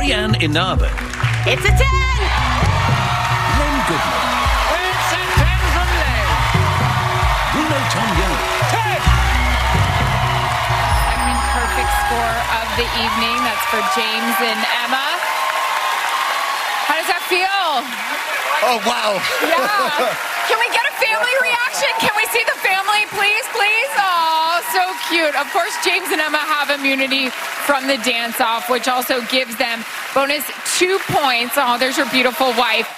Leanne Inaba. It's a 10. Len Goodman. It's a 10 from Len. Bruno Tonioli. 10. Second perfect score of the evening. That's for James and Emma. How does that feel? Oh, wow. Yeah. Can we get a family reaction? Can we see the family, please, please? Oh, so cute. Of course, James and Emma have immunity from the dance-off, which also gives them bonus 2 points. Oh, there's your beautiful wife.